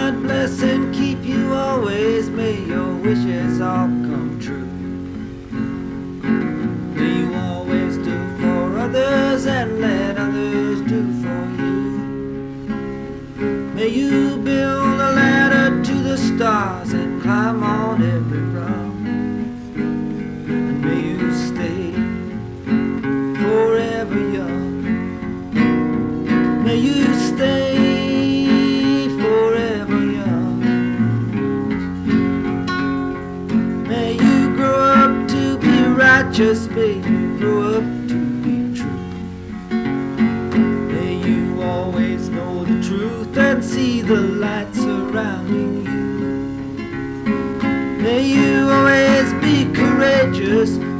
God bless and keep you always. May your wishes all come true. May you always do for others and let others do for you. May you build a ladder to the stars and climb on every rung. And may you stay forever young. May you stay forever young. May you grow up to be righteous. May you grow up to be true. May you always know the truth and see the light surrounding you. May you always be courageous.